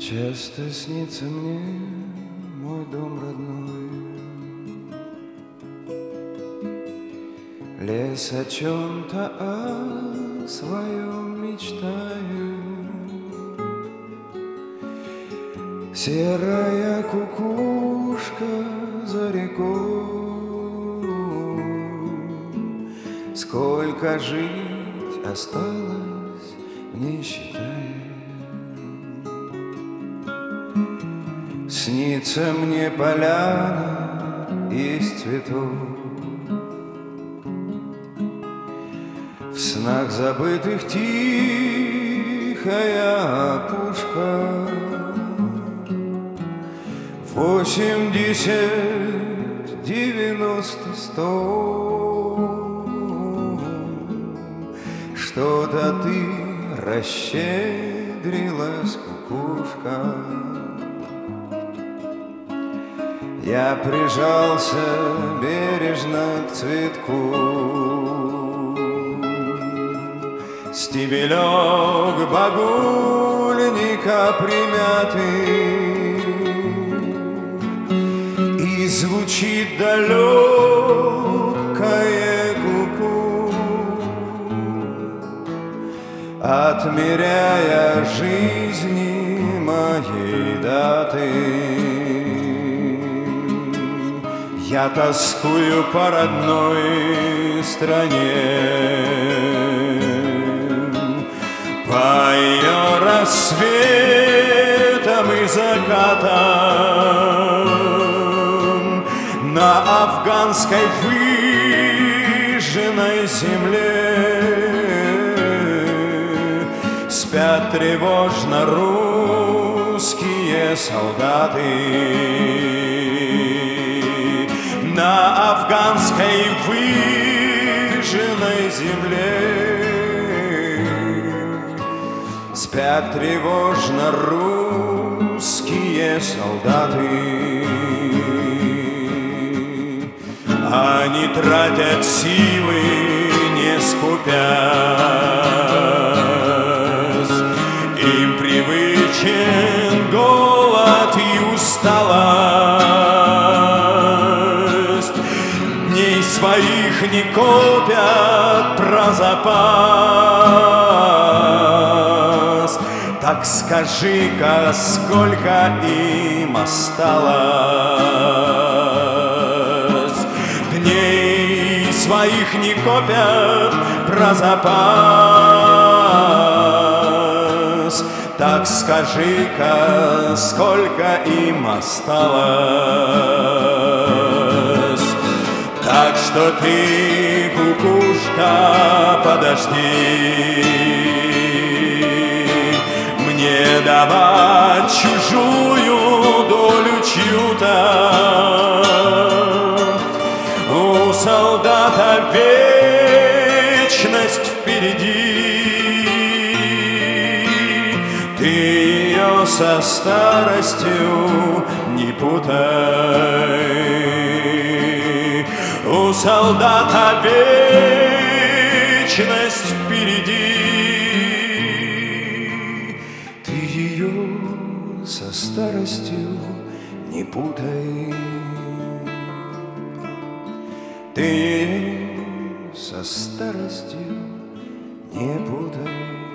Часто снится мне мой дом родной, лес о чем-то о своем мечтает, серая кукушка за рекой. Сколько жить осталось, не считая. Снится мне поляна из цветов, в снах забытых тихая опушка. 80, 90, 100. Что-то ты расщедрилась, кукушка. Я прижался бережно к цветку, стебелек багульника примятый, и звучит далекое ку-ку, отмеряя жизни моей даты. Я тоскую по родной стране, по ее рассветам и закатам, на афганской выжженной земле спят тревожно русские солдаты. На афганской выжженной земле спят тревожно русские солдаты. Они тратят силы, не скупясь, им привычен голод и усталость. Дней своих не копят про запас. Так скажи-ка, сколько им осталось? Дней своих не копят про запас. Так скажи-ка, сколько им осталось? Так что ты, кукушка, подожди, мне давать чужую долю чью-то. У солдата вечность впереди, ты ее со старостью не путай. У солдата вечность впереди, ты ее со старостью не путай. Ты со старостью не путай.